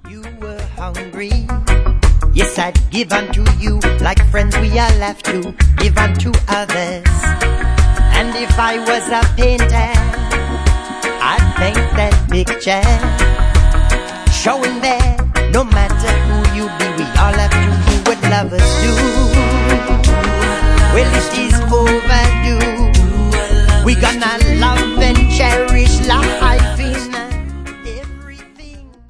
You were hungry, yes, I'd give unto you. Like friends we all have to give unto others. And if I was a painter, I'd paint that picture, showing that no matter who you be, we all have to do what lovers do. Well, it is overdue. We gonna